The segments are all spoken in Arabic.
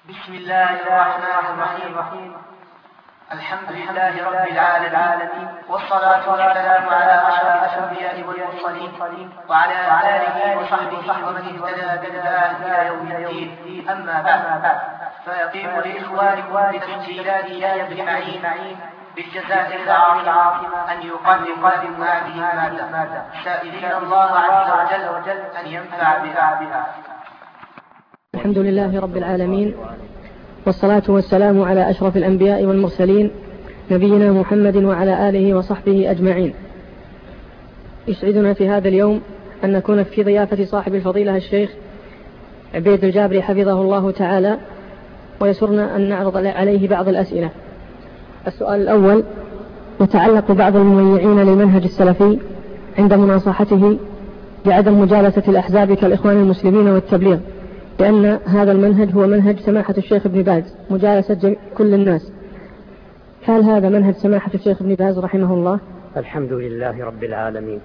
بسم الله الرحمن الرحيم. الحمد لله رب العالمين، والصلاة والسلام على أشرف الأنبياء والمرسلين وعلى آله وصحبه ومن اهتدى بهداه إلى يوم الدين. أما بعد، فيقيم لإخوانكم بتسجيلات يحيى بن معين بالجزائر العاصمة أن يقدم هذه المادة، سائلين الله عز وجل أن ينفع بها. الحمد لله رب العالمين، والصلاة والسلام على أشرف الأنبياء والمرسلين نبينا محمد وعلى آله وصحبه أجمعين. يسعدنا في هذا اليوم أن نكون في ضيافة صاحب الفضيلة الشيخ عبيد الجابري حفظه الله تعالى، ويسرنا أن نعرض عليه بعض الأسئلة. السؤال الأول يتعلق بعض المميعين للمنهج السلفي عند مناصحته بعدم مجالسة الأحزاب كالإخوان المسلمين والتبليغ، لأن هذا المنهج هو منهج سماحة الشيخ ابن باز، مجالسة كل الناس. هل هذا منهج سماحة الشيخ ابن باز رحمه الله؟ الحمد لله رب العالمين،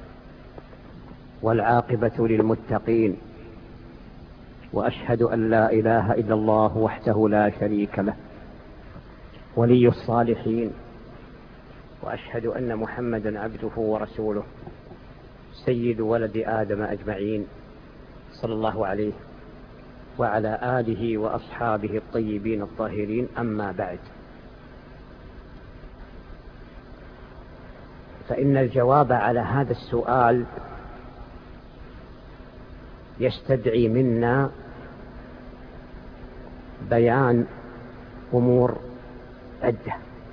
والعاقبة للمتقين، وأشهد أن لا إله إلا الله وحده لا شريك له ولي الصالحين، وأشهد أن محمدا عبده ورسوله سيد ولد آدم أجمعين، صلى الله عليه وعلى آله وأصحابه الطيبين الطاهرين. أما بعد، فإن الجواب على هذا السؤال يستدعي منا بيان أمور عدة.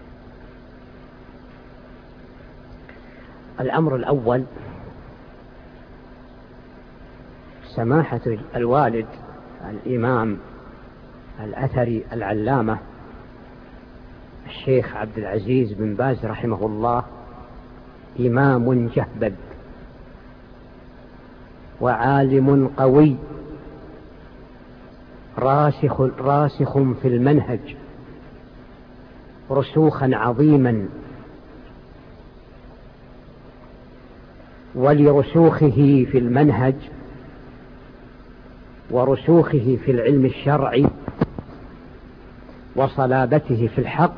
الأمر الأول، سماحة الوالد الإمام الأثري العلامة الشيخ عبد العزيز بن باز رحمه الله إمام جهبذ وعالم قوي راسخ في المنهج رسوخا عظيما، ولرسوخه في المنهج ورسوخه في العلم الشرعي وصلابته في الحق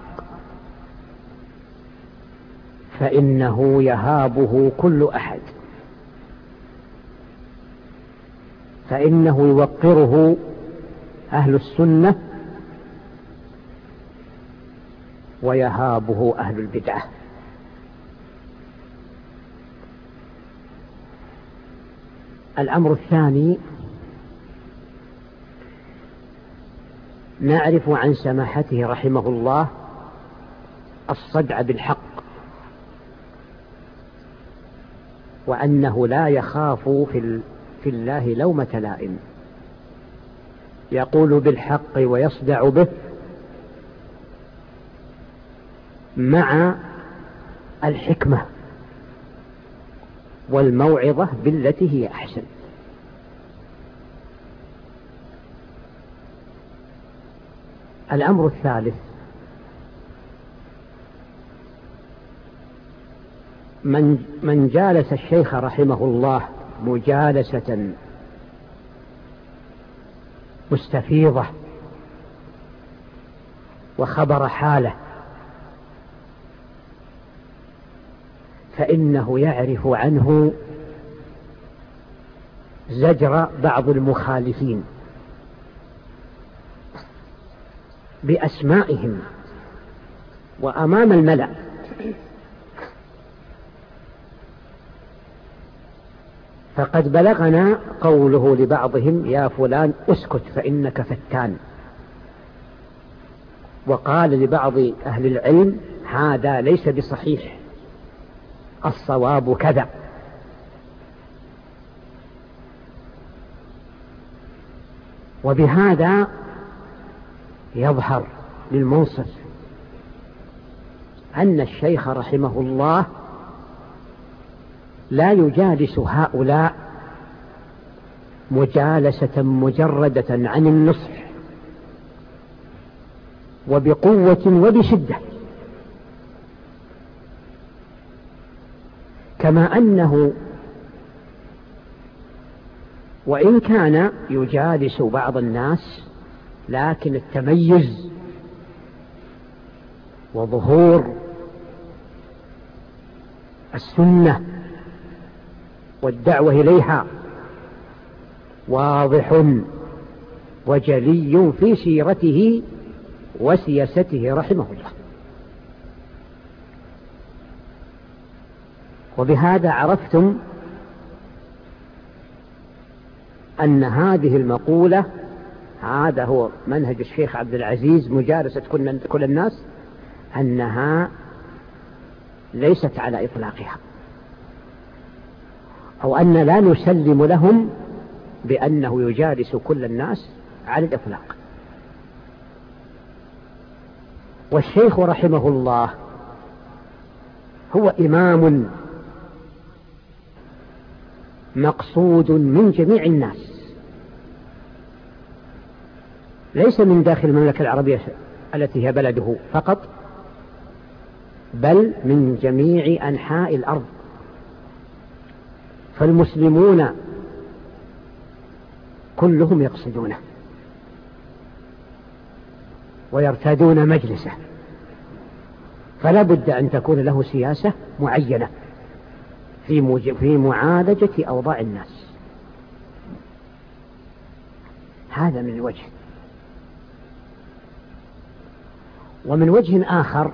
فإنه يهابه كل أحد، فإنه يوقره أهل السنة ويهابه أهل البدعة. الأمر الثاني، نعرف عن سماحته رحمه الله الصدع بالحق، وأنه لا يخاف في الله لومة لائم، يقول بالحق ويصدع به مع الحكمة والموعظة بالتي هي أحسن. الأمر الثالث، من جالس الشيخ رحمه الله مجالسة مستفيضة وخبر حاله فإنه يعرف عنه زجر بعض المخالفين بأسمائهم وأمام الملأ، فقد بلغنا قوله لبعضهم: يا فلان اسكت فإنك فتان. وقال لبعض أهل العلم: هذا ليس بصحيح، الصواب كذا. وبهذا يظهر للمنصف أن الشيخ رحمه الله لا يجالس هؤلاء مجالسة مجردة عن النصح وبقوة وبشدة، كما أنه وإن كان يجالس بعض الناس لكن التميز وظهور السنة والدعوة إليها واضح وجلي في سيرته وسياسته رحمه الله. وبهذا عرفتم أن هذه المقولة، هذا هو منهج الشيخ عبد العزيز مجالسة كل الناس، أنها ليست على إطلاقها، أو أن لا نسلم لهم بأنه يجالس كل الناس على الإطلاق. والشيخ رحمه الله هو إمام مقصود من جميع الناس، ليس من داخل المملكة العربية التي هي بلده فقط، بل من جميع أنحاء الأرض. فالمسلمون كلهم يقصدونه ويرتادون مجلسه، فلا بد أن تكون له سياسة معينة في معالجة أوضاع الناس. هذا من وجه. ومن وجه آخر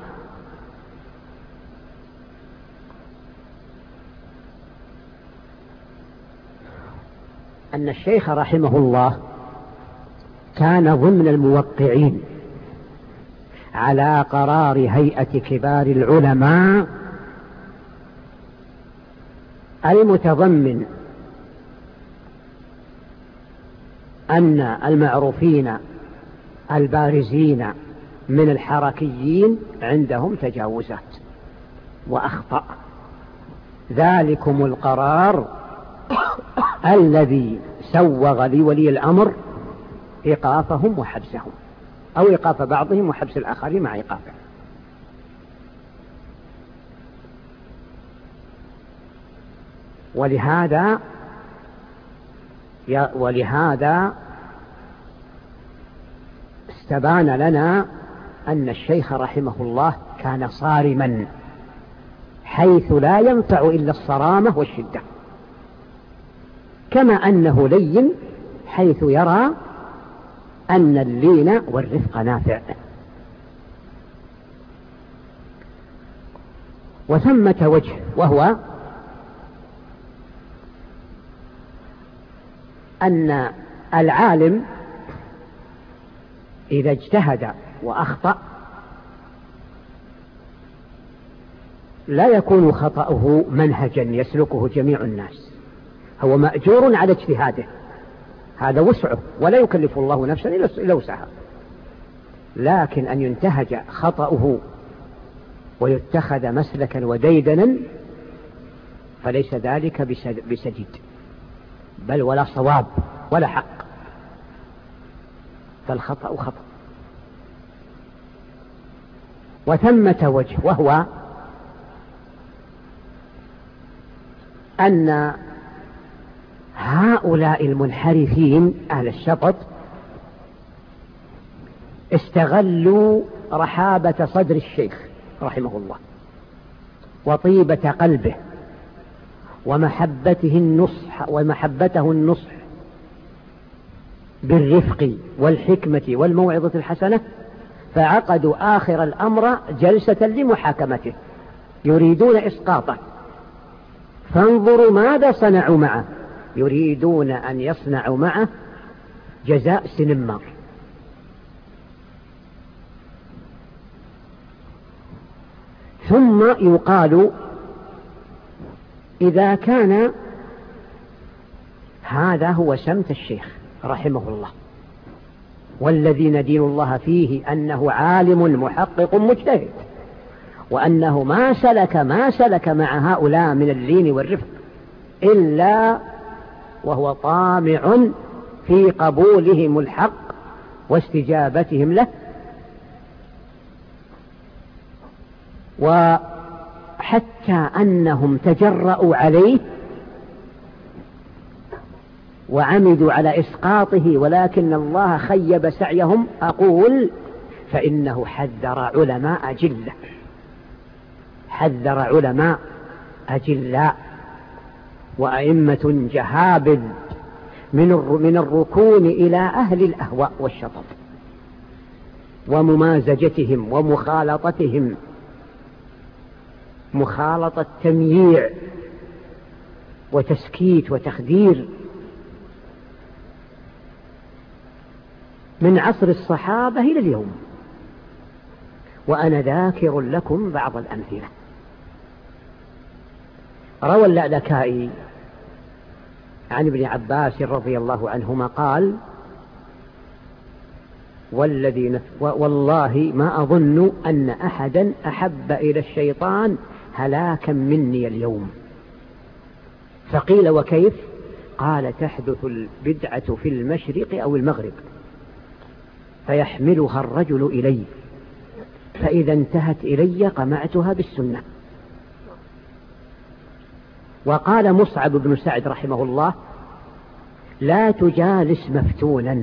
أن الشيخ رحمه الله كان ضمن الموقعين على قرار هيئة كبار العلماء المتضمن أن المعروفين البارزين من الحركيين عندهم تجاوزات وأخطاء. ذلكم القرار الذي سوغ لولي الأمر إيقافهم وحبسهم، أو إيقاف بعضهم وحبس الآخرين مع إيقافهم. ولهذا استبان لنا أن الشيخ رحمه الله كان صارما، حيث لا ينفع إلا الصرامة والشدة، كما أنه لين حيث يرى أن اللين والرفق نافع. وثمة وجه، وهو أن العالم إذا اجتهد وأخطأ لا يكون خطأه منهجا يسلكه جميع الناس، هو مأجور على اجتهاده، هذا وسعه ولا يكلف الله نفسا إلا وسعها. لكن أن ينتهج خطأه ويتخذ مسلكا وديدنا فليس ذلك بسديد، بل ولا صواب ولا حق، فالخطأ خطأ. وثمة وجه، وهو أن هؤلاء المنحرفين أهل الشطط استغلوا رحابة صدر الشيخ رحمه الله وطيبة قلبه ومحبته النصح بالرفق والحكمة والموعظة الحسنة، فعقدوا آخر الأمر جلسة لمحاكمته يريدون إسقاطه. فانظروا ماذا صنعوا معه، يريدون أن يصنعوا معه جزاء سنمار. ثم يقال إذا كان هذا هو سمت الشيخ رحمه الله، والذي ندين الله فيه أنه عالم محقق مجتهد، وأنه ما سلك مع هؤلاء من اللين والرفق إلا وهو طامع في قبولهم الحق واستجابتهم له، وحتى أنهم تجرؤوا عليه وعمدوا على إسقاطه ولكن الله خيب سعيهم، أقول فإنه حذر علماء أجلة، حذر علماء أجلاء وأئمة جهابذ من الركون إلى أهل الأهواء والشطط وممازجتهم ومخالطتهم مخالطة تمييع وتسكيت وتخدير من عصر الصحابة إلى اليوم. وأنا ذاكر لكم بعض الأمثلة. روى اللألكائي عن ابن عباس رضي الله عنهما قال: والله ما أظن أن أحدا أحب إلى الشيطان هلاكا مني اليوم. فقيل: وكيف؟ قال: تحدث البدعة في المشرق أو المغرب فيحملها الرجل إلي، فإذا انتهت إلي قمعتها بالسنة. وقال مصعب بن سعد رحمه الله: لا تجالس مفتونا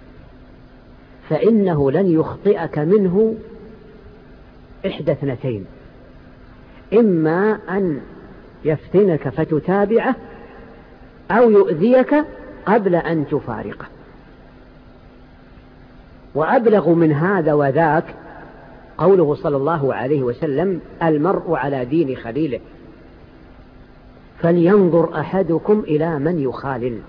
فإنه لن يخطئك منه إحدى اثنتين: إما أن يفتنك فتتابعه أو يؤذيك قبل أن تفارقه. وأبلغ من هذا وذاك قوله صلى الله عليه وسلم: المرء على دين خليله فلينظر أحدكم إلى من يخالل،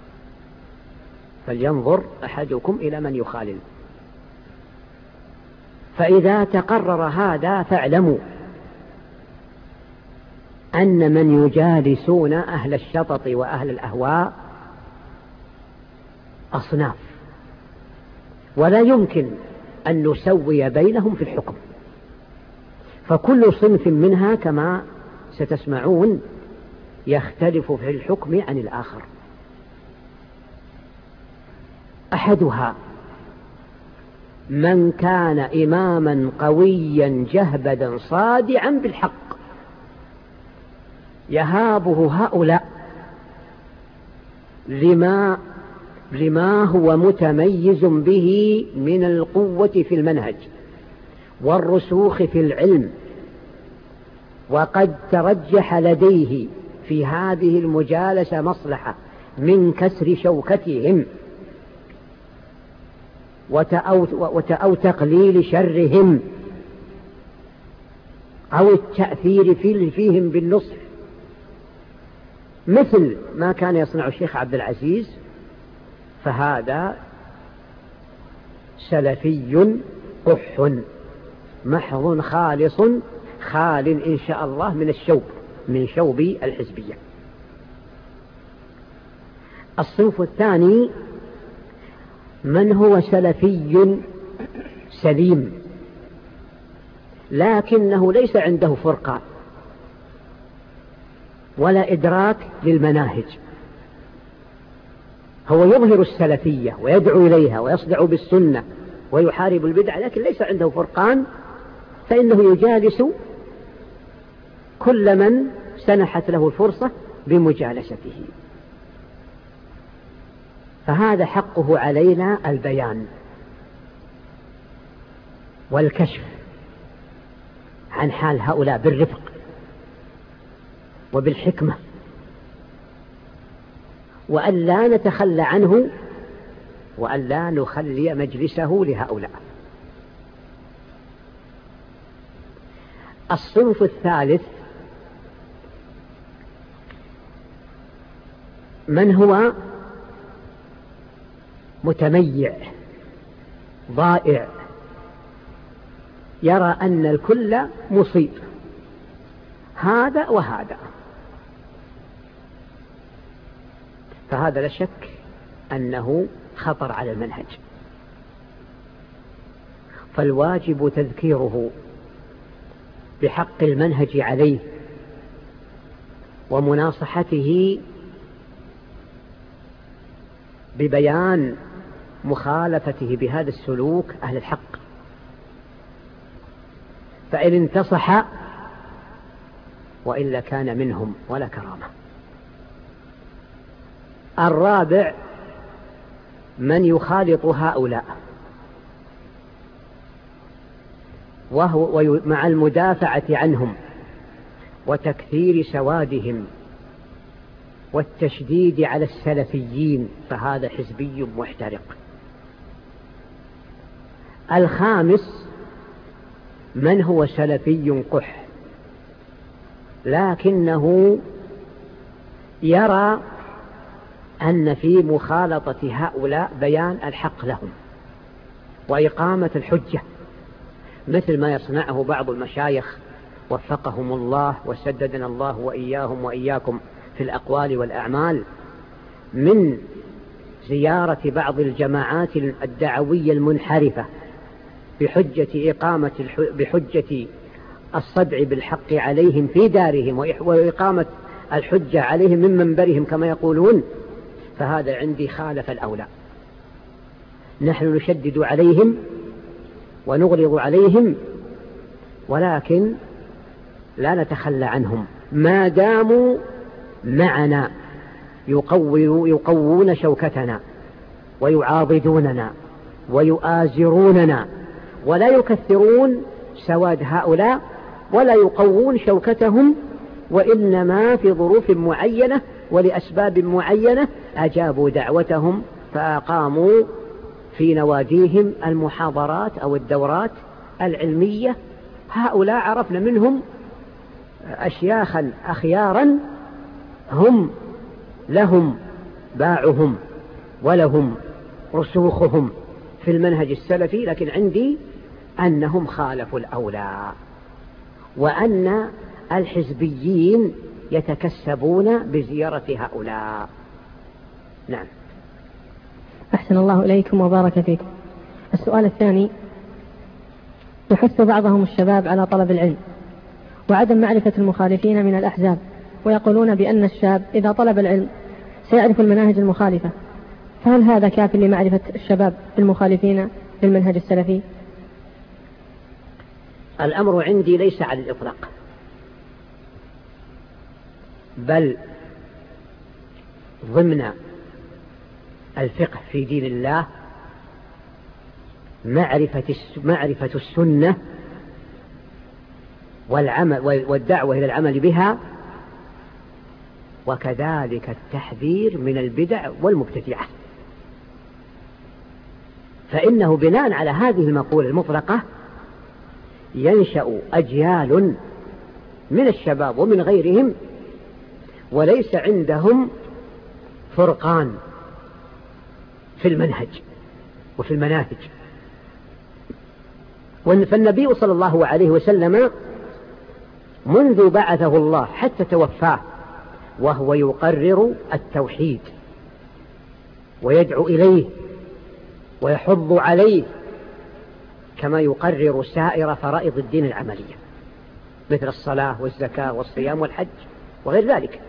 فلينظر أحدكم إلى من يخالل. فإذا تقرر هذا فاعلموا أن من يجالسون أهل الشطط وأهل الأهواء أصناف، ولا يمكن أن نسوي بينهم في الحكم، فكل صنف منها كما ستسمعون يختلف في الحكم عن الآخر. أحدها من كان إماما قويا جهبدا صادعا بالحق يهابه هؤلاء لما هو متميز به من القوة في المنهج والرسوخ في العلم، وقد ترجح لديه في هذه المجالسة مصلحة من كسر شوكتهم أو تقليل شرهم أو التأثير فيهم بالنصح، مثل ما كان يصنع الشيخ عبد العزيز، فهذا سلفي قح محض خالص خال إن شاء الله من شوب الحزبية. الصنف الثاني من هو سلفي سليم لكنه ليس عنده فرقة ولا إدراك للمناهج، هو يظهر السلفية ويدعو إليها ويصدع بالسنة ويحارب البدع، لكن ليس عنده فرقان، فإنه يجالس كل من سنحت له الفرصة بمجالسته. فهذا حقه علينا البيان والكشف عن حال هؤلاء بالرفق وبالحكمة، وأن لا نتخلى عنه وأن لا نخلي مجلسه لهؤلاء. الصنف الثالث من هو متميع ضائع يرى أن الكل مصيب، هذا وهذا، فهذا لا شك أنه خطر على المنهج، فالواجب تذكيره بحق المنهج عليه ومناصحته ببيان مخالفته بهذا السلوك أهل الحق، فإن انتصح وإلا كان منهم ولا كرامة. الرابع من يخالط هؤلاء وهو مع المدافعة عنهم وتكثير سوادهم والتشديد على السلفيين، فهذا حزبي محترق. الخامس من هو سلفي قح لكنه يرى أن في مخالطة هؤلاء بيان الحق لهم وإقامة الحجة، مثل ما يصنعه بعض المشايخ وفقهم الله وسددنا الله وإياهم وإياكم في الأقوال والأعمال، من زيارة بعض الجماعات الدعوية المنحرفة بحجة الصدع بالحق عليهم في دارهم وإقامة الحجة عليهم من منبرهم كما يقولون، فهذا عندي خالف الأولى. نحن نشدد عليهم ونغلظ عليهم، ولكن لا نتخلى عنهم ما داموا معنا يقوون شوكتنا ويعاضدوننا ويؤازروننا، ولا يكثرون سواد هؤلاء ولا يقوون شوكتهم، وإنما في ظروف معينة ولأسباب معينة أجابوا دعوتهم فأقاموا في نواديهم المحاضرات أو الدورات العلمية. هؤلاء عرفنا منهم أشياخا أخيارا هم لهم باعهم ولهم رسوخهم في المنهج السلفي، لكن عندي أنهم خالفوا الأولى، وأن الحزبيين يتكسبون بزيارة هؤلاء. نعم. أحسن الله إليكم وبارك فيكم. السؤال الثاني: يحث بعضهم الشباب على طلب العلم وعدم معرفة المخالفين من الأحزاب، ويقولون بأن الشاب إذا طلب العلم سيعرف المناهج المخالفة، فهل هذا كاف لمعرفة الشباب المخالفين للمنهج السلفي؟ الأمر عندي ليس على الإطلاق، بل ضمن الفقه في دين الله معرفة السنة والدعوة إلى العمل بها، وكذلك التحذير من البدع والمبتدعة. فإنه بناء على هذه المقولة المطلقة ينشأ أجيال من الشباب ومن غيرهم وليس عندهم فرقان في المنهج وفي المناهج. فالنبي صلى الله عليه وسلم منذ بعثه الله حتى توفاه وهو يقرر التوحيد ويدعو إليه ويحض عليه، كما يقرر سائر فرائض الدين العملية مثل الصلاة والزكاة والصيام والحج وغير ذلك،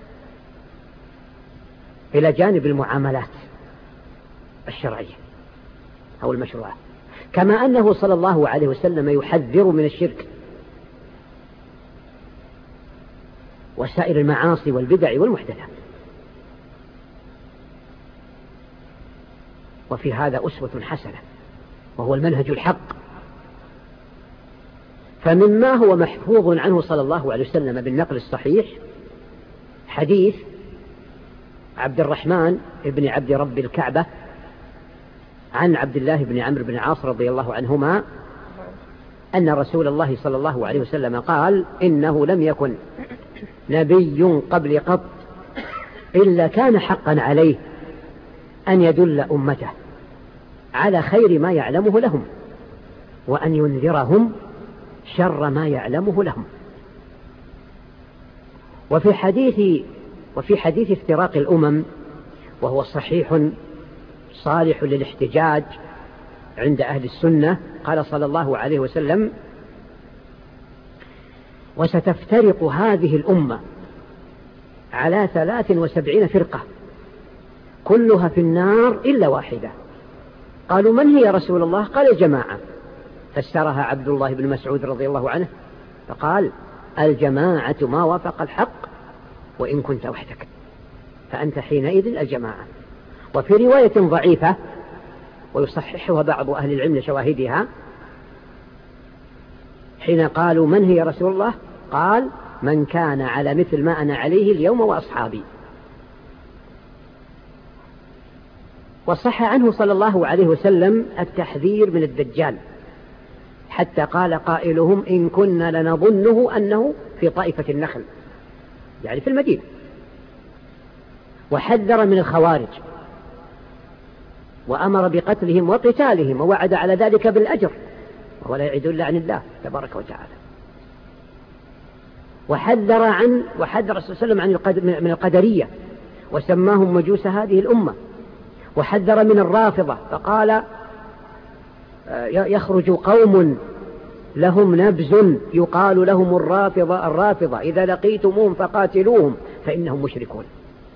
إلى جانب المعاملات الشرعية أو المشروعة، كما أنه صلى الله عليه وسلم يحذر من الشرك وسائر المعاصي والبدع والمحدثات. وفي هذا أسوة حسنة وهو المنهج الحق. فمما هو محفوظ عنه صلى الله عليه وسلم بالنقل الصحيح حديث عبد الرحمن بن عبد رب الكعبة عن عبد الله بن عمرو بن العاص رضي الله عنهما أن رسول الله صلى الله عليه وسلم قال: إنه لم يكن نبي قبل قط إلا كان حقا عليه أن يدل أمته على خير ما يعلمه لهم وأن ينذرهم شر ما يعلمه لهم. وفي حديث افتراق الأمم، وهو صحيح صالح للاحتجاج عند أهل السنة، قال صلى الله عليه وسلم: وستفترق هذه الأمة على 73 فرقة كلها في النار إلا واحدة. قالوا: من هي يا رسول الله؟ قال: الجماعة. فسرها عبد الله بن مسعود رضي الله عنه فقال: الجماعة ما وافق الحق وإن كنت وحدك. فأنت حينئذ الجماعة. وفي رواية ضعيفة ويصححها بعض أهل العلم لشواهدها حين قالوا من هي رسول الله؟ قال من كان على مثل ما أنا عليه اليوم وأصحابي. وصح عنه صلى الله عليه وسلم التحذير من الدجال، حتى قال قائلهم إن كنا لنظنه أنه في طائفة النخل، يعني في المدينة. وحذر من الخوارج وأمر بقتلهم وقتالهم ووعد على ذلك بالأجر، ولا يعيد إلا عن الله تبارك وتعالى. وحذر صلى الله عليه وسلم من القدرية وسماهم مجوس هذه الأمة. وحذر من الرافضة فقال يخرج قوم لهم نبز يقال لهم الرافضة إذا لقيتموهم فقاتلوهم فإنهم مشركون.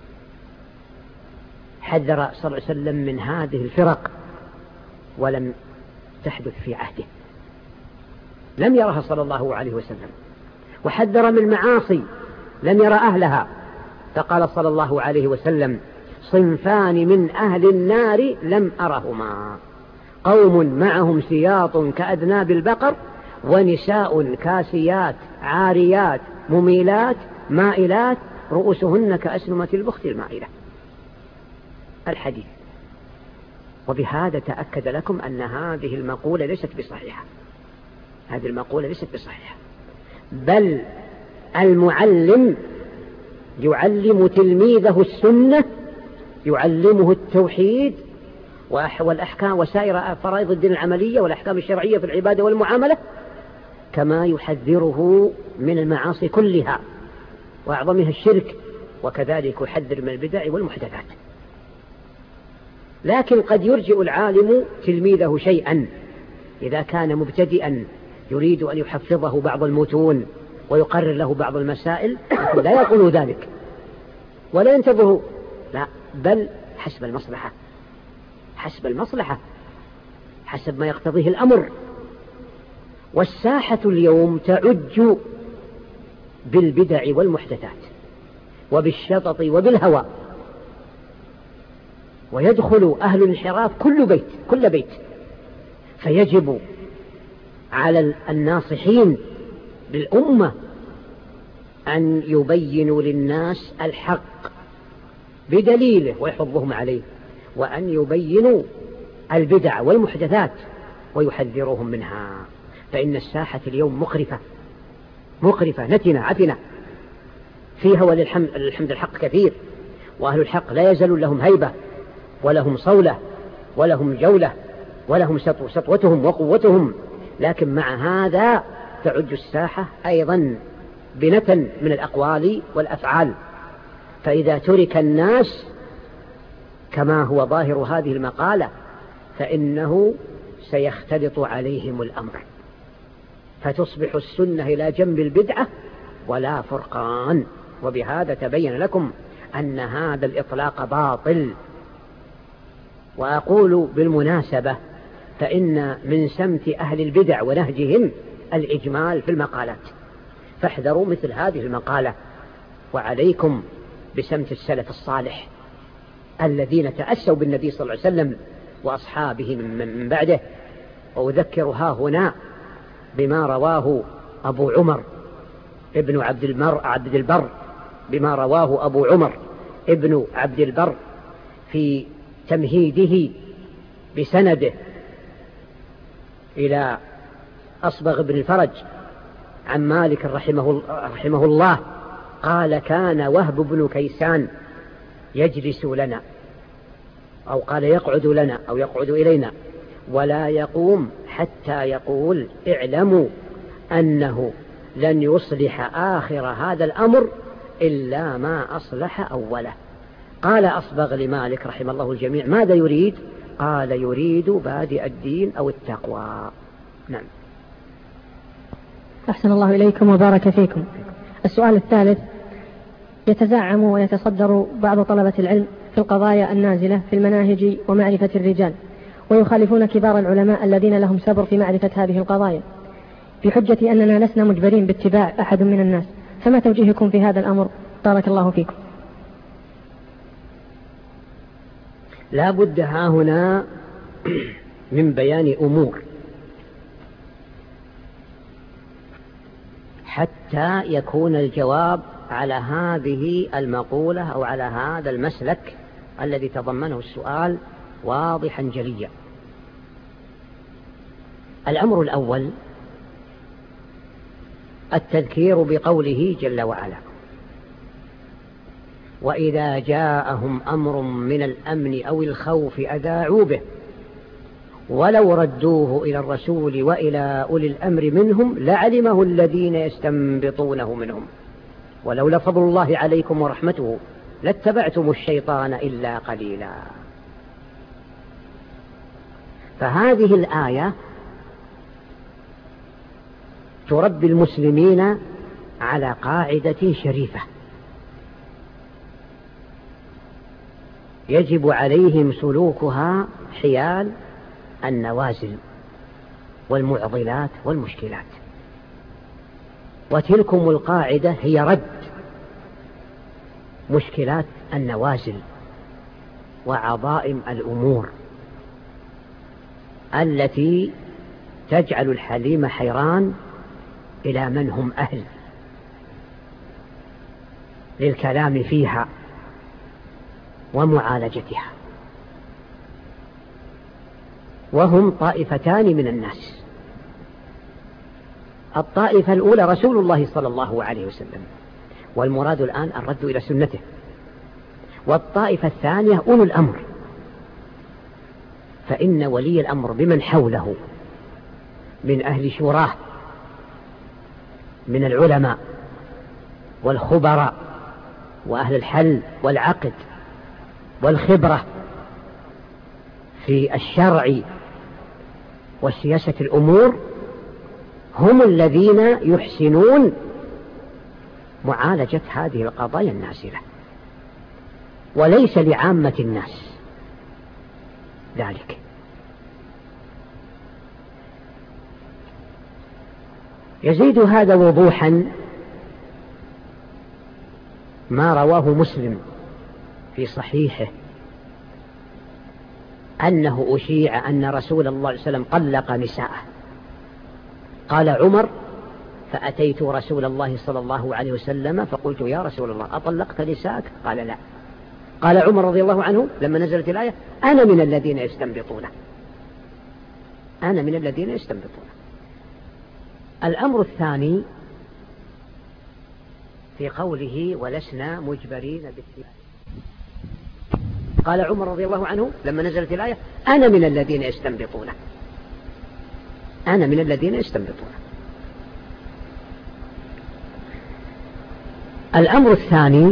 حذر صلى الله عليه وسلم من هذه الفرق ولم تحدث في عهده، لم يرها صلى الله عليه وسلم. وحذر من المعاصي لم يرى أهلها، فقال صلى الله عليه وسلم صنفان من أهل النار لم أرهما، قوم معهم سياط كأذناب البقر ونساء كاسيات عاريات مميلات مائلات رؤوسهن كأسنمة البخت المائلة. الحديث. وبهذا تأكد لكم أن هذه المقولة ليست بصحيحة، هذه المقولة ليست بصحيحة، بل المعلم يعلم تلميذه السنة، يعلمه التوحيد والأحكام وسائر فرائض الدين العملية والأحكام الشرعية في العبادة والمعاملة، كما يحذره من المعاصي كلها وأعظمها الشرك، وكذلك يحذر من البدع والمحدثات. لكن قد يرجئ العالم تلميذه شيئا إذا كان مبتدئا يريد أن يحفظه بعض المتون ويقرر له بعض المسائل، لا يقول ذلك ولا ينتظر، لا، بل حسب المصلحة، حسب المصلحة، حسب ما يقتضيه الأمر. والساحة اليوم تعج بالبدع والمحدثات وبالشطط وبالهوى، ويدخل أهل الانحراف كل بيت. فيجب على الناصحين بالأمة أن يبينوا للناس الحق بدليله ويحضهم عليه، وأن يبينوا البدع والمحدثات ويحذروهم منها. فإن الساحة اليوم مقرفة نتنة عفنة، فيها وللحمد الحق كثير، وأهل الحق لا يزال لهم هيبة ولهم صولة ولهم جولة ولهم سطوتهم وقوتهم. لكن مع هذا تعج الساحة أيضا بنتن من الأقوال والأفعال. فإذا ترك الناس كما هو ظاهر هذه المقالة فإنه سيختلط عليهم الأمر، فتصبح السنة إلى جنب البدعة ولا فرقان. وبهذا تبين لكم أن هذا الإطلاق باطل. وأقول بالمناسبة فإن من سمت أهل البدع ونهجهم الإجمال في المقالات، فاحذروا مثل هذه المقالة، وعليكم بسمت السلف الصالح الذين تأسوا بالنبي صلى الله عليه وسلم وأصحابه من بعده. وأذكرها هنا بما رواه أبو عمر ابن عبد البر، بما رواه أبو عمر ابن عبد البر في تمهيده بسنده إلى أصبغ بن الفرج عن مالك رحمه الله قال كان وهب بن كيسان يجلس لنا، أو قال يقعد لنا أو يقعد إلينا ولا يقوم حتى يقول اعلموا أنه لن يصلح آخر هذا الأمر إلا ما أصلح أوله. قال أصبغ لمالك رحمه الله الجميع ماذا يريد؟ قال يريد بادئ الدين أو التقوى. نعم. أحسن الله إليكم وبارك فيكم. السؤال الثالث: يتزعم ويتصدر بعض طلبة العلم في القضايا النازلة في المناهج ومعرفة الرجال، ويخالفون كبار العلماء الذين لهم سبر في معرفة هذه القضايا بحجة أننا لسنا مجبرين باتباع أحد من الناس، فما توجيهكم في هذا الأمر؟ بارك الله فيكم. لا بد ها هنا من بيان أمور حتى يكون الجواب على هذه المقولة أو على هذا المسلك الذي تضمنه السؤال واضحا جليا. الأمر الأول التذكير بقوله جل وعلا: وإذا جاءهم أمر من الأمن أو الخوف أذاعوا به ولو ردوه إلى الرسول وإلى أولي الأمر منهم لعلمه الذين يستنبطونه منهم ولولا فضل الله عليكم ورحمته لاتبعتم الشيطان إلا قليلا. فهذه الآية تربي المسلمين على قاعدة شريفة يجب عليهم سلوكها حيال النوازل والمعضلات والمشكلات. وتلكم القاعدة هي رد مشكلات النوازل وعظائم الأمور التي تجعل الحليم حيران إلى من هم أهل للكلام فيها ومعالجتها. وهم طائفتان من الناس: الطائفة الأولى رسول الله صلى الله عليه وسلم، والمراد الآن الرد إلى سنته. والطائفة الثانية أولو الأمر، فإن ولي الأمر بمن حوله من أهل شوراه من العلماء والخبراء وأهل الحل والعقد والخبرة في الشرع وسياسة الأمور هم الذين يحسنون معالجة هذه القضايا النازلة، وليس لعامة الناس ذلك. يزيد هذا وضوحا ما رواه مسلم في صحيحه أنه أشيع أن رسول الله صلى الله عليه وسلم طلق نساءه. قال عمر: فأتيت رسول الله صلى الله عليه وسلم فقلت: يا رسول الله أطلقت نساءك؟ قال: لا. قال عمر رضي الله عنه لما نزلت الآية: أنا من الذين يستنبطونه، أنا من الذين يستنبطونه. الأمر الثاني في قوله: ولسنا مجبرين بالاتباع. قال عمر رضي الله عنه لما نزلت الآية: أنا من الذين يستنبطونه، أنا من الذين يستنبطونه. الأمر الثاني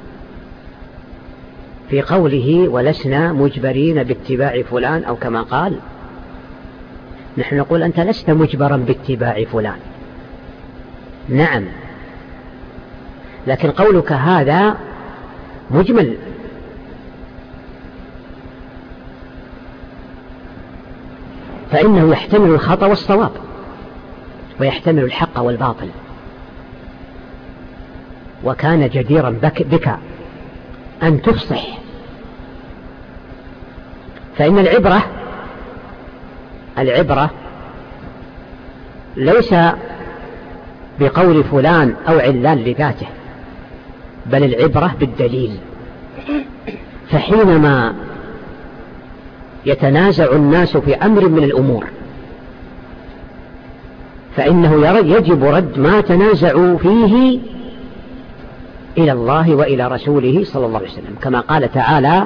في قوله: ولسنا مجبرين باتباع فلان، أو كما قال: نحن نقول أنت لست مجبرا باتباع فلان، نعم، لكن قولك هذا مجمل، فإنه يحتمل الخطأ والصواب ويحتمل الحق والباطل. وكان جديرا بك أن تفصح، فإن العبرة ليس بقول فلان أو علان لذاته، بل العبرة بالدليل. فحينما يتنازع الناس في أمر من الأمور فإنه يجب رد ما تنازعوا فيه إلى الله وإلى رسوله صلى الله عليه وسلم، كما قال تعالى: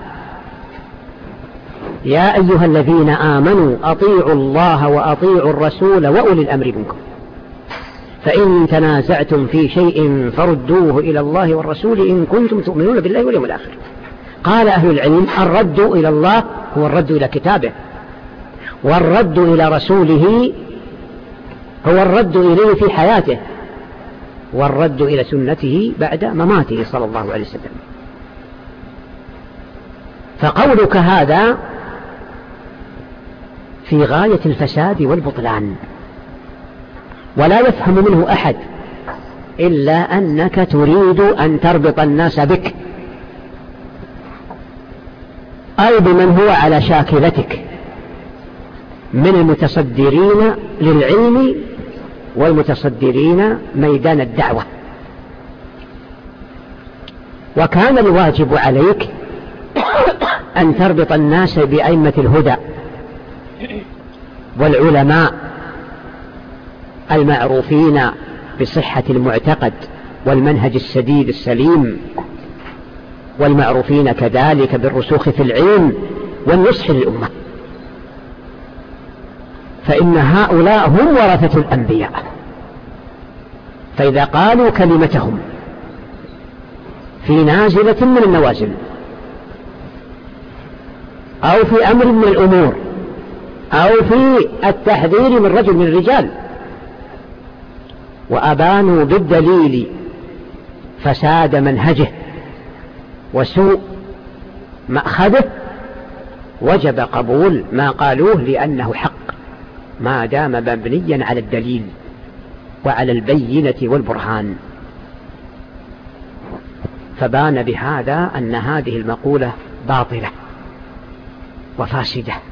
يا أيها الذين آمنوا أطيعوا الله وأطيعوا الرسول وأولي الأمر منكم، فإن تنازعتم في شيء فردوه إلى الله والرسول إن كنتم تؤمنون بالله واليوم الآخر. قال أهل العلم: الرد إلى الله هو الرد إلى كتابه، والرد إلى رسوله هو الرد إليه في حياته، والرد إلى سنته بعد مماته صلى الله عليه وسلم. فقولك هذا في غاية الفساد والبطلان، ولا يفهم منه أحد إلا أنك تريد أن تربط الناس بك، أو بمن هو على شاكلتك من المتصدرين للعلم والمتصدرين ميدان الدعوة. وكان الواجب عليك أن تربط الناس بأئمة الهدى والعلماء المعروفين بصحة المعتقد والمنهج السديد السليم، والمعروفين كذلك بالرسوخ في العلم والنصح للأمة، فإن هؤلاء هم ورثة الأنبياء. فإذا قالوا كلمتهم في نازلة من النوازل أو في أمر من الأمور أو في التحذير من رجل من الرجال وأبانوا بالدليل فساد منهجه وسوء مأخذه، وجب قبول ما قالوه لأنه حق ما دام مبنيا على الدليل وعلى البينة والبرهان. فبان بهذا أن هذه المقولة باطلة وفاسدة.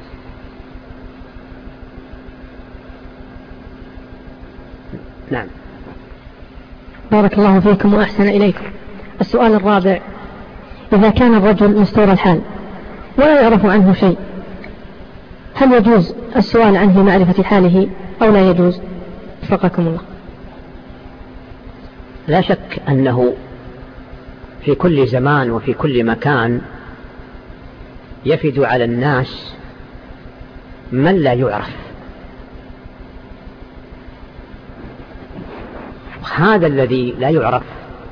نعم. بارك الله فيكم وأحسن إليكم. السؤال الرابع: إذا كان الرجل مستور الحال ولا يعرف عنه شيء، هل يجوز السؤال عنه معرفة حاله أو لا يجوز؟ وفقكم الله. لا شك أنه في كل زمان وفي كل مكان يفد على الناس من لا يعرف. هذا الذي لا يعرف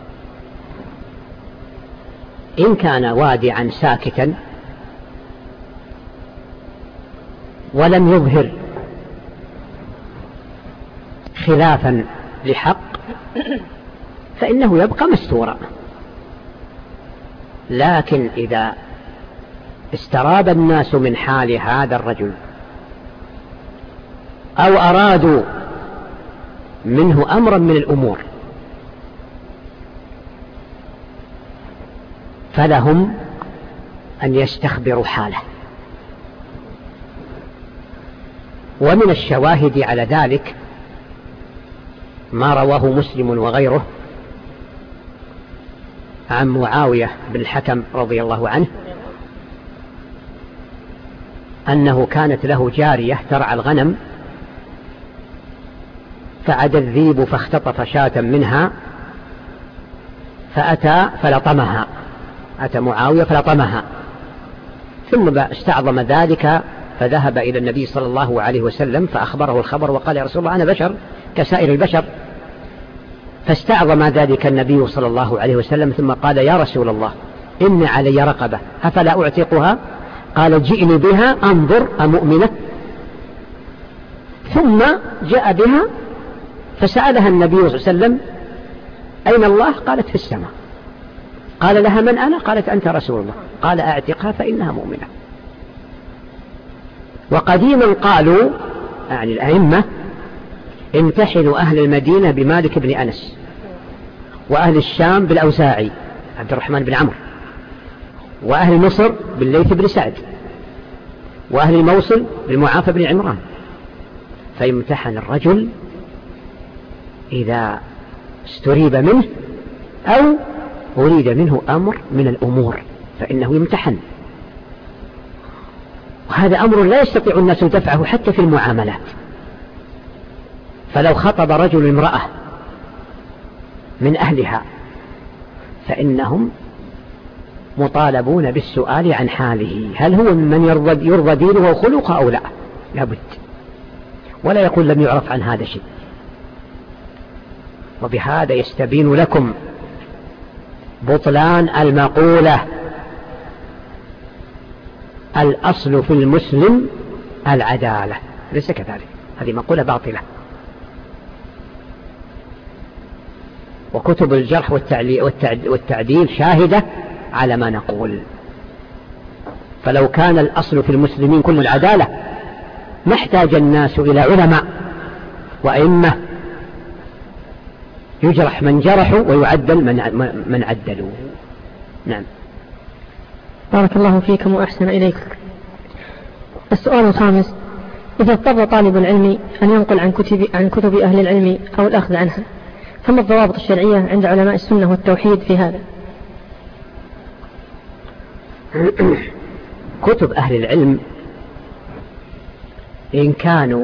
إن كان وادعا ساكتا ولم يظهر خلافا لحق فإنه يبقى مستورا. لكن إذا استراب الناس من حال هذا الرجل أو أرادوا منه أمرا من الأمور فلهم أن يستخبروا حاله. ومن الشواهد على ذلك ما رواه مسلم وغيره عن معاوية بن الحكم رضي الله عنه أنه كانت له جارية ترعى الغنم، فعد الذيب فاختطف شاة منها فأتى فلطمها، أتى معاوية فلطمها، ثم استعظم ذلك فذهب إلى النبي صلى الله عليه وسلم فأخبره الخبر وقال: يا رسول الله أنا بشر كسائر البشر. فاستعظم ذلك النبي صلى الله عليه وسلم ثم قال: يا رسول الله إن علي رقبة أفلا أعتقها؟ قال: جئني بها أنظر أمؤمنة. ثم جاء بها فسألها النبي صلى الله عليه وسلم: أين الله؟ قالت: في السماء. قال لها: من أنا؟ قالت: أنت رسول الله. قال: أعتقها فإنها مؤمنة. وقديما قالوا يعني الأئمة امتحنوا أهل المدينة بمالك بن أنس، وأهل الشام بالأوزاعي عبد الرحمن بن عمرو، وأهل مصر بالليث بن سعد، وأهل الموصل بالمعافى بن عمران. فيمتحن الرجل إذا استريب منه أو أريد منه أمر من الأمور فإنه يمتحن. وهذا أمر لا يستطيع الناس دفعه حتى في المعاملات. فلو خطب رجل امرأة من أهلها فإنهم مطالبون بالسؤال عن حاله، هل هو من يرضى دينه وخلقه أو لا؟ لابد. ولا يقول لم يعرف عن هذا شيء. وبهذا يستبين لكم بطلان المقولة الأصل في المسلم العدالة. ليس كذلك، هذه مقولة باطلة. وكتب الجرح والتعديل شاهدة على ما نقول. فلو كان الأصل في المسلمين كل العدالة ما احتاج الناس إلى علماء وأئمة يجرح من جرحوا ويعدل من عدلوا. نعم. بارك الله فيكم وأحسن إليكم. السؤال الخامس: إذا اضطر طالب العلم أن ينقل عن كتب أهل العلم أو الأخذ عنها، فما الضوابط الشرعية عند علماء السنة والتوحيد في هذا؟ كتب أهل العلم إن كانوا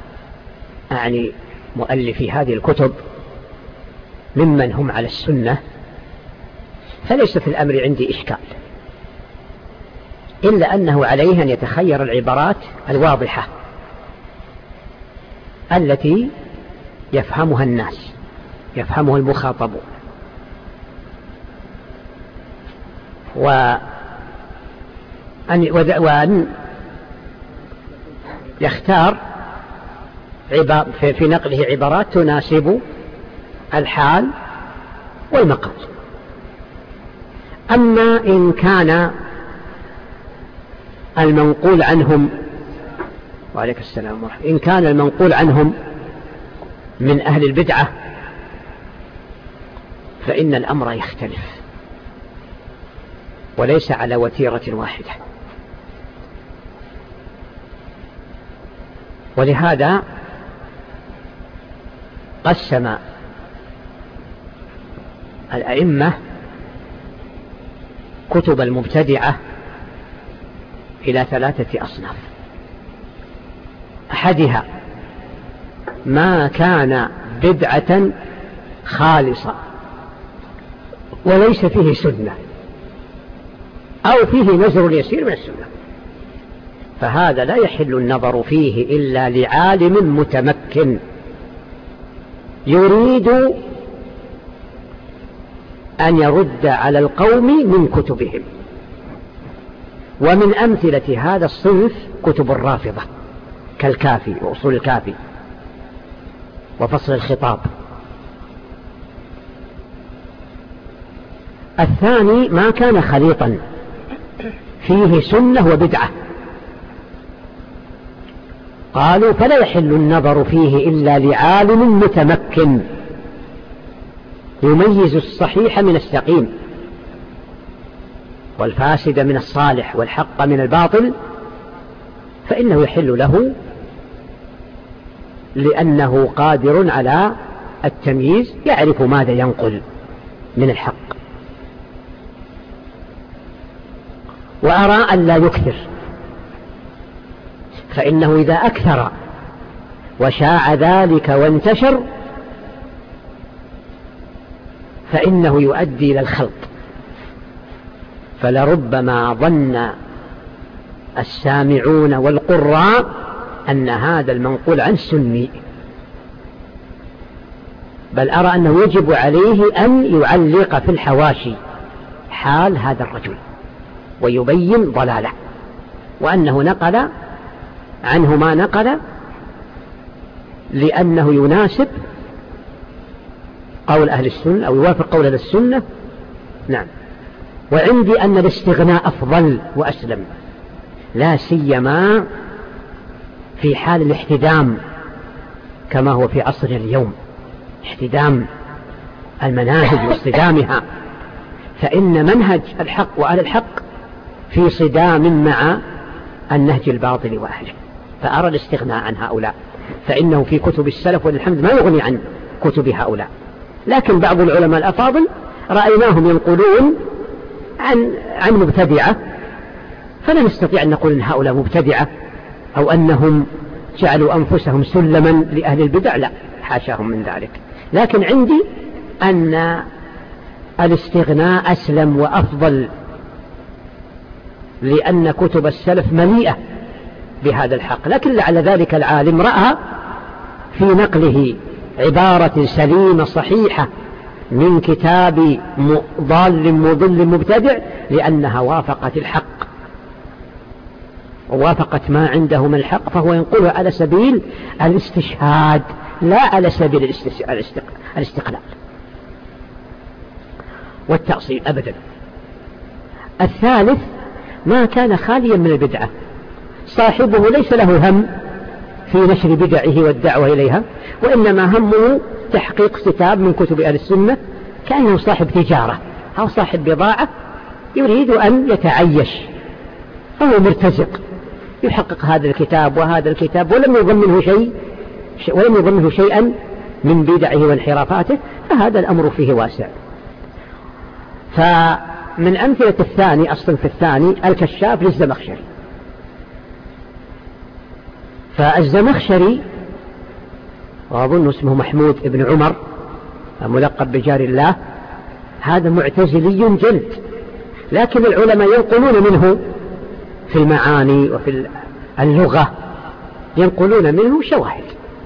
مؤلفي هذه الكتب ممن هم على السنة فليس في الأمر عندي إشكال، إلا أنه عليه أن يتخير العبارات الواضحة التي يفهمها الناس، يفهمها المخاطبون، وأن يختار في نقله عبارات تناسب الحال والمقال. أما إن كان المنقول عنهم وعليك السلام ورحمة، إن كان المنقول عنهم من أهل البدعة فإن الأمر يختلف وليس على وتيرة واحدة. ولهذا قسم الأئمة كتب المبتدعة إلى 3 أصناف: أحدها ما كان بدعة خالصة وليس فيه سنة أو فيه نزر يسير من السنة، فهذا لا يحل النظر فيه إلا لعالم متمكن يريد أن يرد على القوم من كتبهم. ومن أمثلة هذا الصنف كتب الرافضة كالكافي وأصول الكافي وفصل الخطاب. الثاني ما كان خليطا فيه سنة وبدعة، قالوا فلا يحل النظر فيه إلا لعالم متمكن يميز الصحيح من السقيم والفاسد من الصالح والحق من الباطل، فإنه يحل له لأنه قادر على التمييز، يعرف ماذا ينقل من الحق. وأرى أن لا يكثر، فإنه إذا أكثر وشاع ذلك وانتشر فإنه يؤدي إلى الخلط، فلربما ظن السامعون والقراء أن هذا المنقول عن سني، بل أرى أنه يجب عليه أن يعلق في الحواشي حال هذا الرجل ويبين ضلاله، وأنه نقل عنه ما نقل لأنه يناسب قول أهل السنة أو يوافق قول أهل السنة. نعم. وعندي أن الاستغناء أفضل وأسلم، لا سيما في حال الاحتدام كما هو في عصرنا اليوم، احتدام المناهج واصطدامها، فإن منهج الحق وأهل الحق في صدام مع النهج الباطل وأهله، فأرى الاستغناء عن هؤلاء، فإنه في كتب السلف والحمد ما يغني عن كتب هؤلاء. لكن بعض العلماء الأفاضل رأيناهم ينقلون عن مبتدعة، فلا نستطيع أن نقول أن هؤلاء مبتدعة أو أنهم جعلوا أنفسهم سلما لأهل البدع، لا، حاشاهم من ذلك. لكن عندي أن الاستغناء أسلم وأفضل، لأن كتب السلف مليئة بهذا الحق. لكن لعل ذلك العالم رأى في نقله عبارة سليمة صحيحة من كتاب ضال مضل مبتدع لأنها وافقت الحق ووافقت ما عنده من الحق، فهو ينقلها على سبيل الاستشهاد لا على سبيل الاستقلال والتأصيل أبدا. الثالث ما كان خاليا من البدعة، صاحبه ليس له هم في نشر بدعه والدعوة إليها، وإنما همه تحقيق كتاب من كتب أهل السنة، كأنه صاحب تجارة أو صاحب بضاعة يريد أن يتعيش، فهو مرتزق يحقق هذا الكتاب وهذا الكتاب ولم يضمنه شيئا من بدعه وانحرافاته، فهذا الأمر فيه واسع. فمن أمثلة الثاني، الصنف الثاني، الكشاف للزمخشري. فالزمخشري وأظن اسمه محمود ابن عمر ملقب بجار الله، هذا معتزلي جلد، لكن العلماء ينقلون منه في المعاني وفي اللغة ينقلون منه شواهد.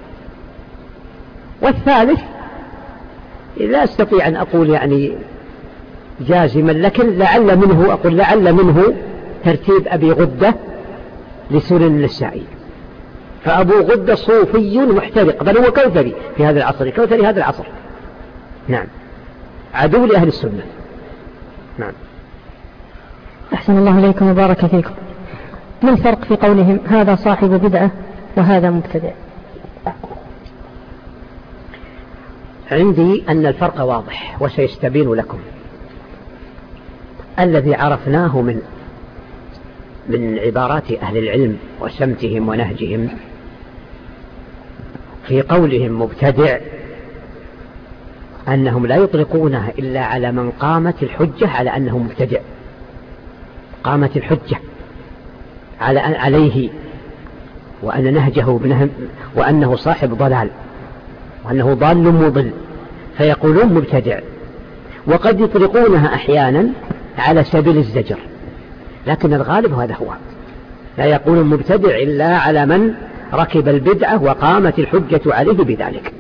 والثالث لا أستطيع أن أقول يعني جازما، لكن لعل منه ترتيب أبي غدة لسنن النسائي. فأبو غدة صوفي محترق، بل هو كوثري في هذا العصر، كوثري هذا العصر، نعم، عدو لأهل السنة. نعم. أحسن الله إليكم وبارك فيكم. ما الفرق في قولهم هذا صاحب بدعة وهذا مبتدع؟ عندي أن الفرق واضح وسيستبين لكم. الذي عرفناه من عبارات أهل العلم وسمتهم ونهجهم في قولهم مبتدع أنهم لا يطلقونها إلا على من قامت الحجة على أنه مبتدع، قامت الحجة عليه وأن نهجه وأنه صاحب ضلال وأنه ضال مضل، فيقولون مبتدع. وقد يطلقونها أحيانا على سبيل الزجر، لكن الغالب هذا هو، لا يقول مبتدع إلا على من ركب البدعة وقامت الحجة عليه بذلك.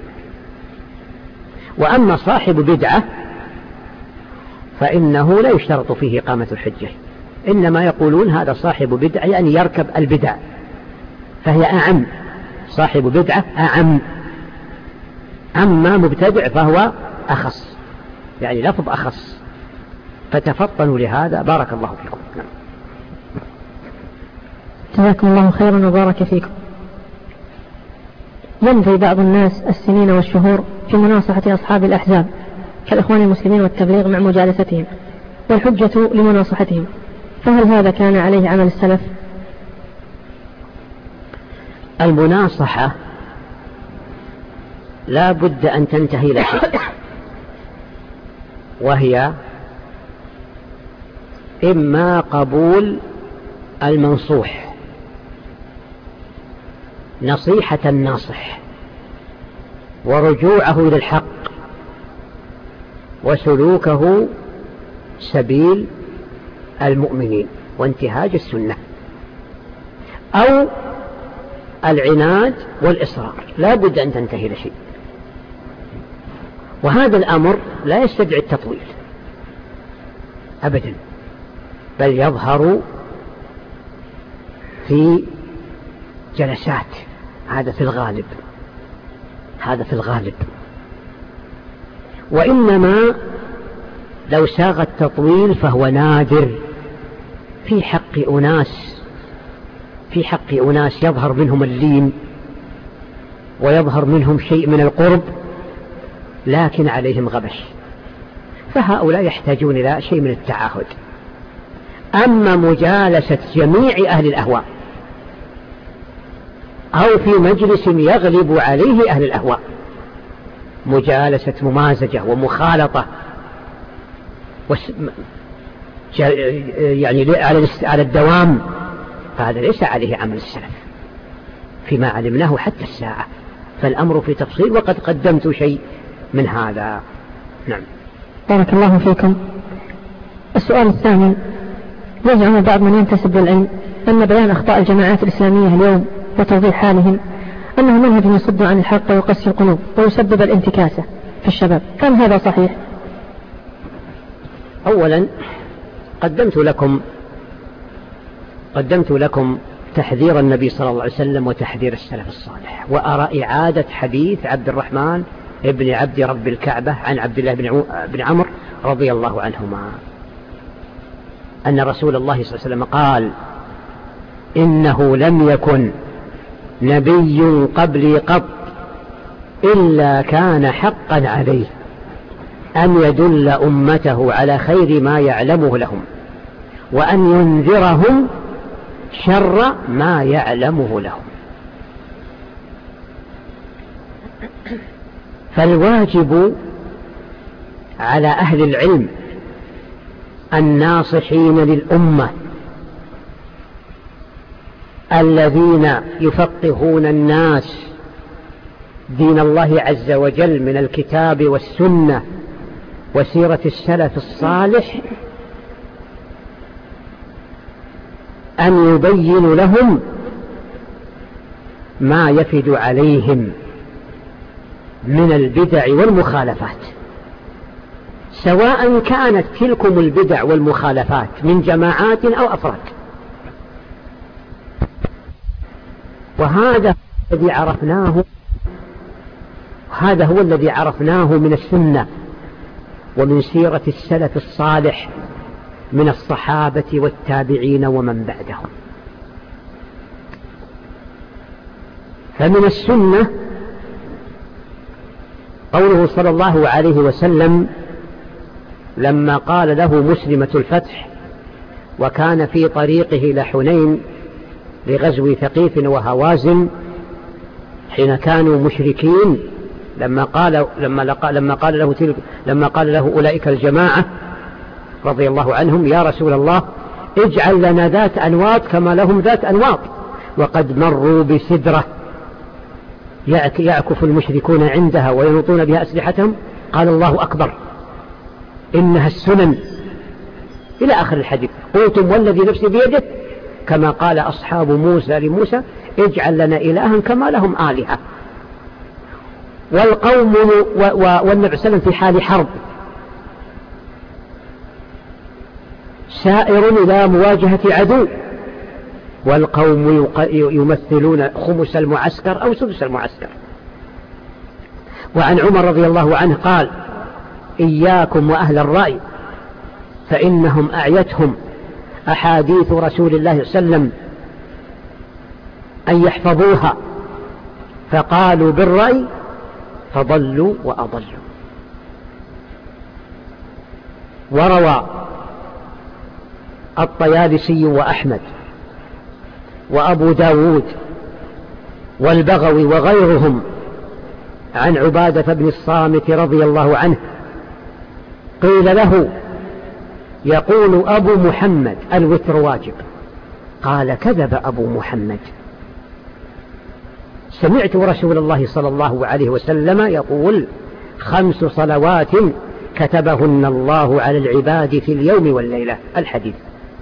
وأما صاحب بدعة فإنه لا يشترط فيه قامة الحجة، إنما يقولون هذا صاحب بدعة يعني يركب البدع، فهي أعم، صاحب بدعة أعم، أما مبتدع فهو أخص، يعني لفظ أخص. فتفطنوا لهذا، بارك الله فيكم. نعم. جزاكم الله خيرا وبارك فيكم. يمضي بعض الناس السنين والشهور في مناصحة أصحاب الأحزاب كالإخوان المسلمين والتبليغ مع مجالستهم والحجة لمناصحتهم، فهل هذا كان عليه عمل السلف؟ المناصحة لا بد أن تنتهي لشيء، وهي إما قبول المنصوح، نصيحة الناصح، ورجوعه إلى الحق، وسلوكه سبيل المؤمنين وانتهاج السنة، أو العناد والإصرار، لا بد أن تنتهي لشيء. وهذا الأمر لا يستدعي التطويل أبدا، بل يظهر في جلسات، هذا في الغالب. وإنما لو ساغ التطويل فهو نادر في حق أناس يظهر منهم اللين ويظهر منهم شيء من القرب، لكن عليهم غبش، فهؤلاء يحتاجون إلى شيء من التعاهد. أما مجالسة جميع أهل الأهواء أو في مجلس يغلب عليه أهل الأهواء، مجالسة ممازجة ومخالطة يعني على الدوام، فهذا ليس عليه عمل السلف فيما علمناه حتى الساعة، فالأمر في تفصيل، وقد قدمت شيء من هذا. نعم. بارك الله فيكم. السؤال الثاني: يزعم بعض من ينتسب للعلم أن بيان أخطاء الجماعات الإسلامية اليوم وتوضيح حالهم أنه منهج يصد عن الحق ويقسي القلوب ويسبب الانتكاسة في الشباب، كان هذا صحيح؟ أولا قدمت لكم تحذير النبي صلى الله عليه وسلم وتحذير السلف الصالح، وأرى إعادة حديث عبد الرحمن ابن عبد رب الكعبة عن عبد الله بن عمرو رضي الله عنهما أن رسول الله صلى الله عليه وسلم قال: إنه لم يكن نبي قبلي قط إلا كان حقا عليه أن يدل أمته على خير ما يعلمه لهم وأن ينذرهم شر ما يعلمه لهم. فالواجب على أهل العلم الناصحين للأمة الذين يفقهون الناس دين الله عز وجل من الكتاب والسنة وسيرة السلف الصالح أن يبين لهم ما يفد عليهم من البدع والمخالفات، سواء كانت تلكم البدع والمخالفات من جماعات أو أفراد. وهذا هو الذي عرفناه من السنة ومن سيرة السلف الصالح من الصحابة والتابعين ومن بعدهم. فمن السنة قوله صلى الله عليه وسلم لما قال له مسلمة الفتح وكان في طريقه لحنين لغزو ثقيف وهوازن حين كانوا مشركين، لما قال له أولئك الجماعة رضي الله عنهم يا رسول الله اجعل لنا ذات أنواط كما لهم ذات أنواط وقد مروا بسدرة يعكف المشركون عندها وينطون بها أسلحتهم، قال الله أكبر إنها السنن إلى آخر الحديث. قلتم والذي نفسي بيده كما قال أصحاب موسى لموسى اجعل لنا إلها كما لهم آلهة. والقوم والنبي صلى الله عليه وسلم في حال حرب سائر إلى مواجهة عدو، والقوم يمثلون خمس المعسكر أو سدس المعسكر. وعن عمر رضي الله عنه قال إياكم وأهل الرأي فإنهم أعيتهم أحاديث رسول الله صلى الله عليه وسلم أن يحفظوها فقالوا بالرأي فضلوا وأضلوا. وروى الطيالسي وأحمد وأبو داود والبغوي وغيرهم عن عبادة بن الصامت رضي الله عنه قيل له يقول أبو محمد الوتر واجب، قال كذب أبو محمد، سمعت رسول الله صلى الله عليه وسلم يقول 5 صلوات كتبهن الله على العباد في اليوم والليلة. الحديث.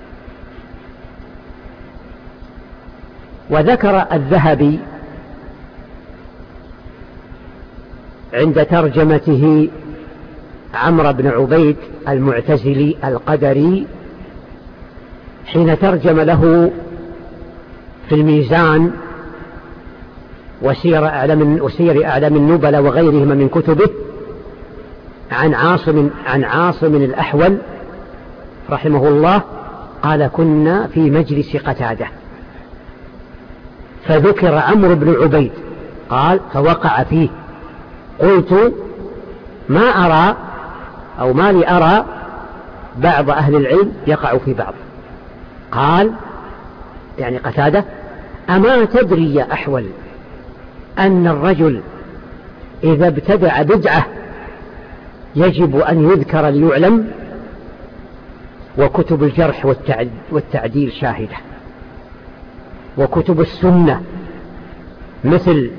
وذكر الذهبي عند ترجمته عمرو بن عبيد المعتزلي القدري حين ترجم له في الميزان وسير أعلام النبلاء وغيرهما من كتبه عن عاصم الأحول رحمه الله قال كنا في مجلس قتادة فذكر عمرو بن عبيد قال فوقع فيه، قلت ما أرى أو ما لي أرى بعض أهل العلم يقع في بعض. قال يعني قتادة أما تدري يا أحول أن الرجل إذا ابتدع بدعة يجب أن يذكر ليعلم، وكتب الجرح والتعديل شاهدة، وكتب السنة مثل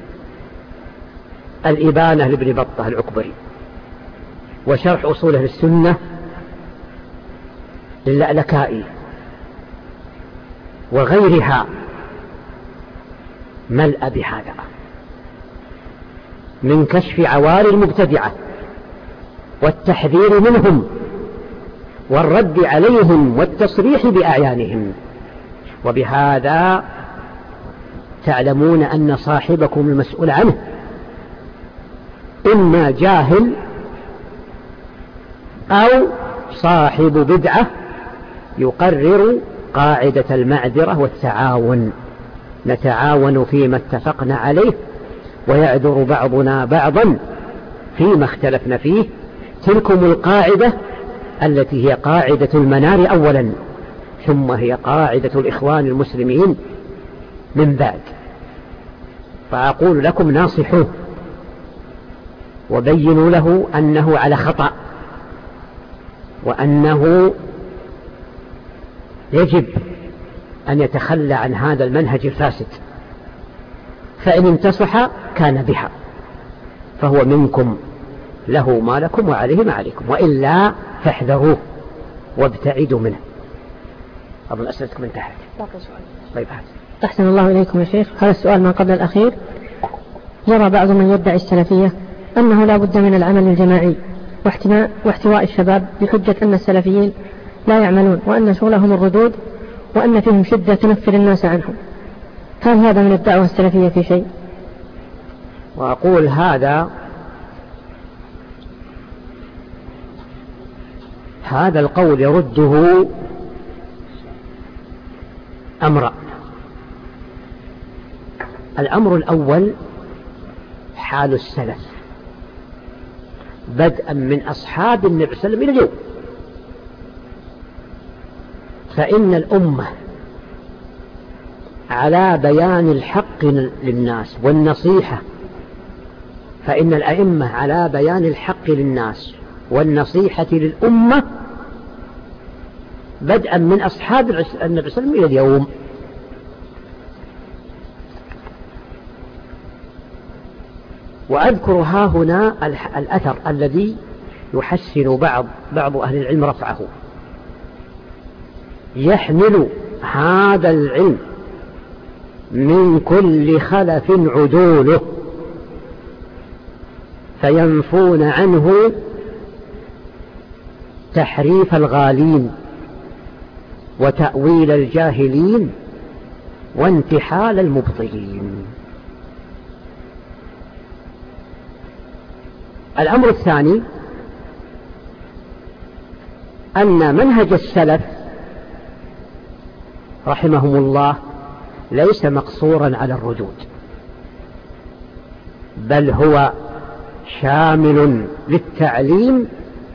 الإبانة لابن بطة العكبري وشرح أصول أهل السنة للألكائي وغيرها ملأ بهذا من كشف عوار المبتدعة والتحذير منهم والرد عليهم والتصريح بأعيانهم. وبهذا تعلمون أن صاحبكم المسؤول عنه إما جاهل أو صاحب بدعة يقرر قاعدة المعذرة والتعاون، نتعاون فيما اتفقنا عليه ويعذر بعضنا بعضا فيما اختلفنا فيه. تلكم القاعدة التي هي قاعدة المنار أولا ثم هي قاعدة الإخوان المسلمين من بعد. فأقول لكم ناصحوه وبينوا له أنه على خطأ، وأنه يجب أن يتخلى عن هذا المنهج الفاسد، فإن انتصح كان بها، فهو منكم، له ما لكم وعليه ما عليكم، وإلا فاحذروه وابتعدوا منه. أظن أسألتكم من تحت. طيب أحسن الله إليكم يا شيخ. هذا السؤال ما قبل الأخير: يرى بعض من يدعي السلفية أنه لا بد من العمل الجماعي واحتواء الشباب بحجة أن السلفيين لا يعملون وأن شغلهم الردود وأن فيهم شدة تنفر الناس عنهم، هل هذا من الدعوة السلفية في شيء؟ وأقول هذا القول يرده أمر. الأمر الأول حال السلف بدءا من أصحاب النبي صلى الله عليه وسلم إلى اليوم، فإن الأمة على بيان الحق للناس والنصيحة، فإن الأئمة على بيان الحق للناس والنصيحة للأمة بدءا من أصحاب النبي صلى الله عليه وسلم إلى اليوم. وأذكر ها هنا الأثر الذي يحسن بعض أهل العلم رفعه، يحمل هذا العلم من كل خلف عدوله فينفون عنه تحريف الغالين وتأويل الجاهلين وانتحال المبطلين. الأمر الثاني أن منهج السلف رحمهم الله ليس مقصورا على الردود، بل هو شامل للتعليم،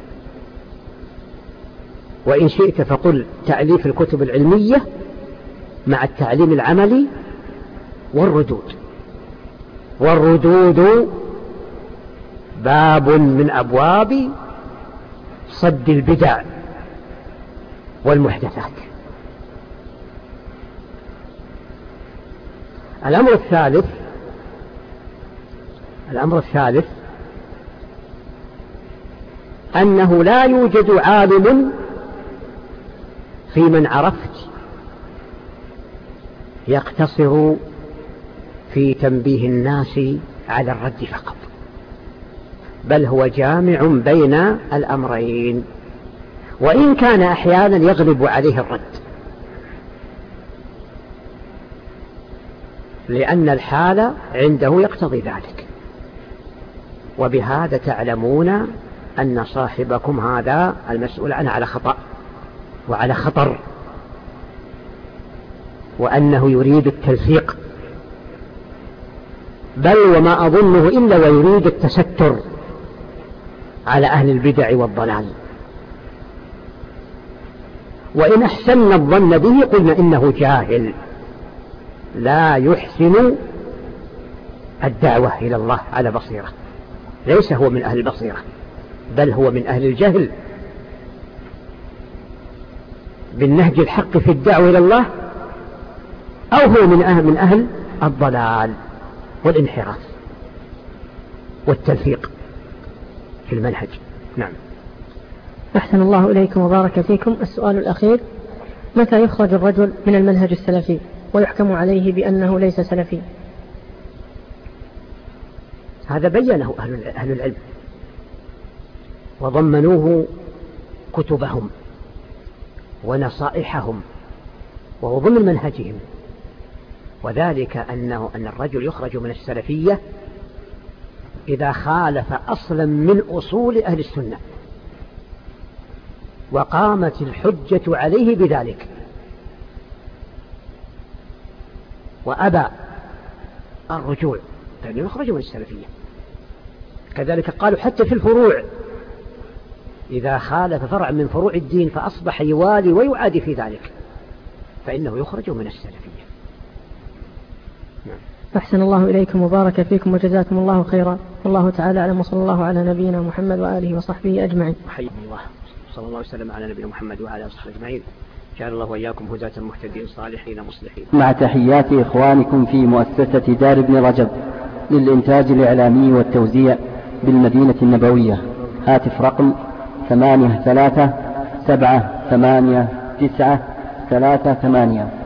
وإن شئت فقل تأليف الكتب العلمية مع التعليم العملي والردود باب من أبواب صد البدع والمحدثات. الأمر الثالث أنه لا يوجد عالم في من عرفت يقتصر في تنبيه الناس على الرد فقط، بل هو جامع بين الأمرين، وإن كان أحيانا يغلب عليه الرد، لأن الحال عنده يقتضي ذلك. وبهذا تعلمون أن صاحبكم هذا المسؤول عنه على خطأ وعلى خطر، وأنه يريد التلفيق، بل وما أظنه إلا ويريد التستر على أهل البدع والضلال. وإن أحسن الظن به قلنا إنه جاهل لا يحسن الدعوة إلى الله على بصيرة، ليس هو من أهل البصيرة، بل هو من أهل الجهل بالنهج الحق في الدعوة إلى الله، أو هو من أهل الضلال والانحراف والتلفيق في المنهج. نعم. أحسن الله إليكم وبارك فيكم. السؤال الأخير: متى يخرج الرجل من المنهج السلفي ويحكم عليه بأنه ليس سلفي؟ هذا بيّنه أهل العلم وضمنوه كتبهم ونصائحهم وهو ضمن منهجهم، وذلك أن الرجل يخرج من السلفية إذا خالف أصلا من أصول أهل السنة وقامت الحجة عليه بذلك وأبى الرجوع، فإنه يخرج من السلفية. كذلك قالوا حتى في الفروع، إذا خالف فرع من فروع الدين فأصبح يوالي ويعادي في ذلك فإنه يخرج من السلفية. أحسن الله إليكم وبارك فيكم وجزاكم الله خيرا. والله تعالى أعلم، وصلى الله على نبينا محمد وآله وصحبه أجمعين. حي الله، صلى الله وسلم على نبينا محمد وعلى آله وصحبه أجمعين. جعل الله وإياكم هداة مهتدين صالحين مصلحين. مع تحيات إخوانكم في مؤسسة دار ابن رجب للإنتاج الإعلامي والتوزيع بالمدينة النبوية. هاتف رقم 83 789 38.